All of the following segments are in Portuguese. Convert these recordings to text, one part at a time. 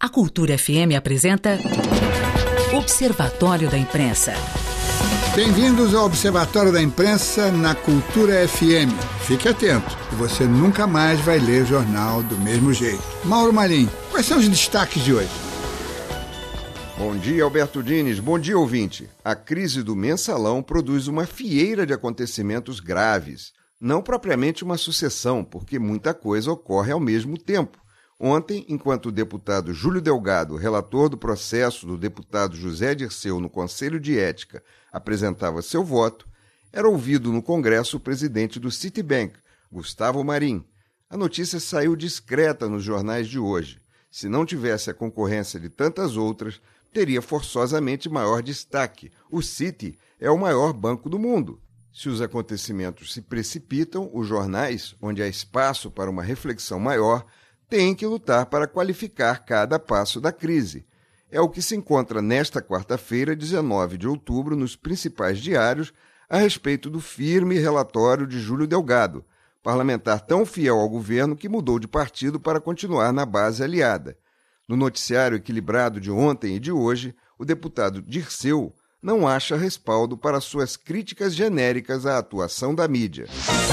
A Cultura FM apresenta Observatório da Imprensa. Bem-vindos ao Observatório da Imprensa na Cultura FM. Fique atento, que você nunca mais vai ler jornal do mesmo jeito. Mauro Marim, quais são os destaques de hoje? Bom dia, Alberto Diniz. Bom dia, ouvinte. A crise do mensalão produz uma fieira de acontecimentos graves. Não propriamente uma sucessão, porque muita coisa ocorre ao mesmo tempo. Ontem, enquanto o deputado Júlio Delgado, relator do processo do deputado José Dirceu no Conselho de Ética, apresentava seu voto, era ouvido no Congresso o presidente do Citibank, Gustavo Marim. A notícia saiu discreta nos jornais de hoje. Se não tivesse a concorrência de tantas outras, teria forçosamente maior destaque. O Citi é o maior banco do mundo. Se os acontecimentos se precipitam, os jornais, onde há espaço para uma reflexão maior, têm que lutar para qualificar cada passo da crise. É o que se encontra nesta quarta-feira, 19 de outubro, nos principais diários, a respeito do firme relatório de Júlio Delgado, parlamentar tão fiel ao governo que mudou de partido para continuar na base aliada. No noticiário equilibrado de ontem e de hoje, o deputado Dirceu não acha respaldo para suas críticas genéricas à atuação da mídia.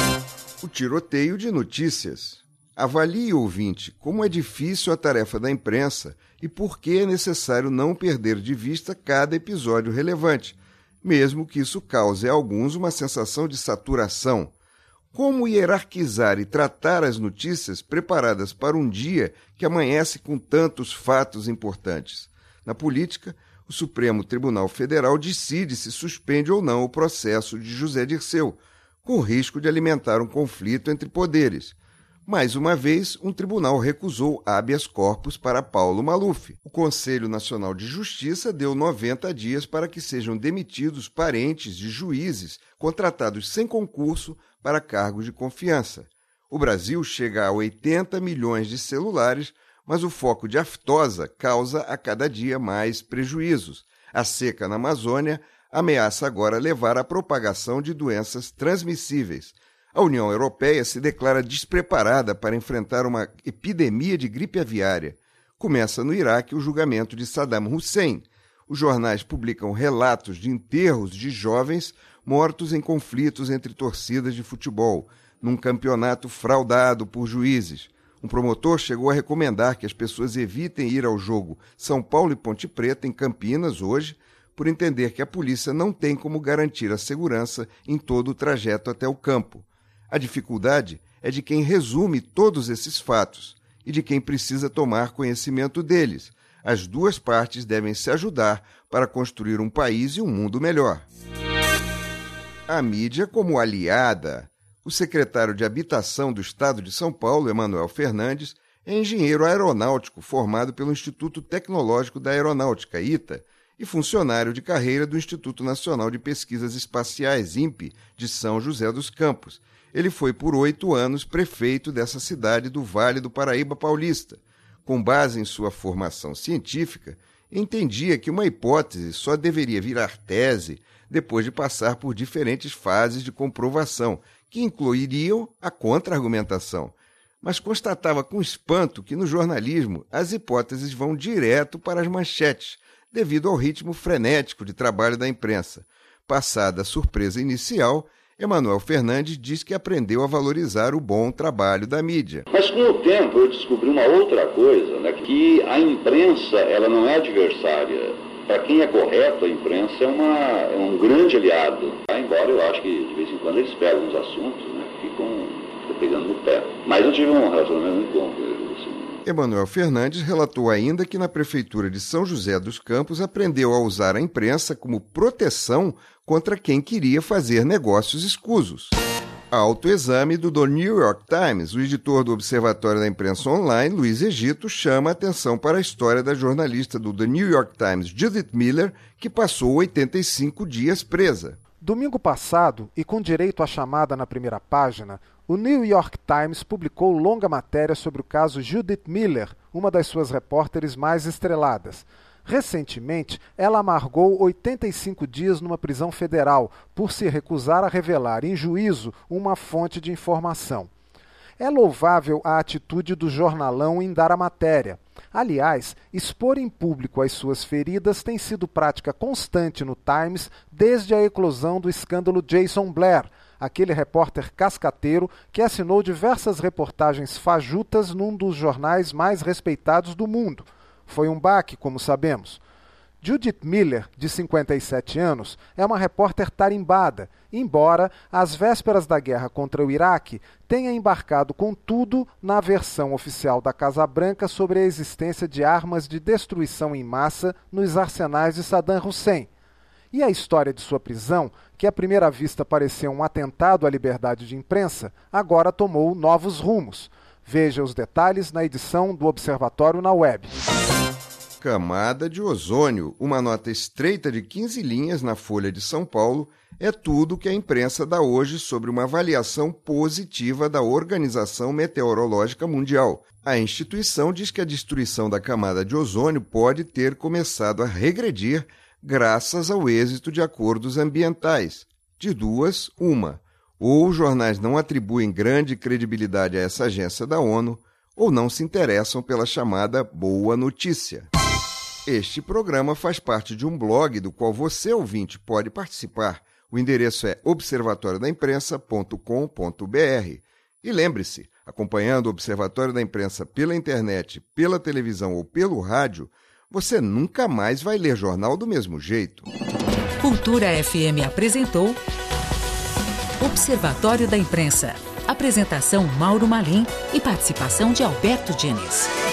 O tiroteio de notícias. Avalie, ouvinte, como é difícil a tarefa da imprensa e por que é necessário não perder de vista cada episódio relevante, mesmo que isso cause a alguns uma sensação de saturação. Como hierarquizar e tratar as notícias preparadas para um dia que amanhece com tantos fatos importantes? Na política, o Supremo Tribunal Federal decide se suspende ou não o processo de José Dirceu, com risco de alimentar um conflito entre poderes. Mais uma vez, um tribunal recusou habeas corpus para Paulo Maluf. O Conselho Nacional de Justiça deu 90 dias para que sejam demitidos parentes de juízes contratados sem concurso para cargos de confiança. O Brasil chega a 80 milhões de celulares, mas o foco de aftosa causa a cada dia mais prejuízos. A seca na Amazônia ameaça agora levar à propagação de doenças transmissíveis. A União Europeia se declara despreparada para enfrentar uma epidemia de gripe aviária. Começa no Iraque o julgamento de Saddam Hussein. Os jornais publicam relatos de enterros de jovens mortos em conflitos entre torcidas de futebol, num campeonato fraudado por juízes. Um promotor chegou a recomendar que as pessoas evitem ir ao jogo São Paulo e Ponte Preta, em Campinas, hoje, por entender que a polícia não tem como garantir a segurança em todo o trajeto até o campo. A dificuldade é de quem resume todos esses fatos e de quem precisa tomar conhecimento deles. As duas partes devem se ajudar para construir um país e um mundo melhor. A mídia como aliada. O secretário de Habitação do Estado de São Paulo, Emanuel Fernandes, é engenheiro aeronáutico formado pelo Instituto Tecnológico da Aeronáutica, ITA, e funcionário de carreira do Instituto Nacional de Pesquisas Espaciais, INPE, de São José dos Campos. Ele foi por 8 anos prefeito dessa cidade do Vale do Paraíba Paulista. Com base em sua formação científica, entendia que uma hipótese só deveria virar tese depois de passar por diferentes fases de comprovação, que incluiriam a contra-argumentação. Mas constatava com espanto que no jornalismo as hipóteses vão direto para as manchetes, devido ao ritmo frenético de trabalho da imprensa. Passada a surpresa inicial, Emanuel Fernandes diz que aprendeu a valorizar o bom trabalho da mídia. Mas com o tempo eu descobri uma outra coisa, que a imprensa ela não é adversária. Para quem é correto, a imprensa é um grande aliado. Embora eu acho que de vez em quando eles pegam uns assuntos, ficam pegando no pé. Mas eu tive um relacionamento muito bom com eles. Emanuel Fernandes relatou ainda que na Prefeitura de São José dos Campos aprendeu a usar a imprensa como proteção contra quem queria fazer negócios escusos. Autoexame do The New York Times, o editor do Observatório da Imprensa Online, Luiz Egito, chama a atenção para a história da jornalista do The New York Times, Judith Miller, que passou 85 dias presa. Domingo passado, e com direito à chamada na primeira página, o New York Times publicou longa matéria sobre o caso Judith Miller, uma das suas repórteres mais estreladas. Recentemente, ela amargou 85 dias numa prisão federal por se recusar a revelar em juízo uma fonte de informação. É louvável a atitude do jornalão em dar a matéria. Aliás, expor em público as suas feridas tem sido prática constante no Times desde a eclosão do escândalo Jason Blair, aquele repórter cascateiro que assinou diversas reportagens fajutas num dos jornais mais respeitados do mundo. Foi um baque, como sabemos. Judith Miller, de 57 anos, é uma repórter tarimbada, embora, às vésperas da guerra contra o Iraque, tenha embarcado com tudo na versão oficial da Casa Branca sobre a existência de armas de destruição em massa nos arsenais de Saddam Hussein. E a história de sua prisão, que à primeira vista parecia um atentado à liberdade de imprensa, agora tomou novos rumos. Veja os detalhes na edição do Observatório na web. Camada de ozônio, uma nota estreita de 15 linhas na Folha de São Paulo, é tudo que a imprensa dá hoje sobre uma avaliação positiva da Organização Meteorológica Mundial. A instituição diz que a destruição da camada de ozônio pode ter começado a regredir graças ao êxito de acordos ambientais. De duas, uma. Ou os jornais não atribuem grande credibilidade a essa agência da ONU, ou não se interessam pela chamada boa notícia. Este programa faz parte de um blog do qual você, ouvinte, pode participar. O endereço é observatoriodaImprensa.com.br. E lembre-se, acompanhando o Observatório da Imprensa pela internet, pela televisão ou pelo rádio, você nunca mais vai ler jornal do mesmo jeito. Cultura FM apresentou Observatório da Imprensa. Apresentação Mauro Malim e participação de Alberto Diniz.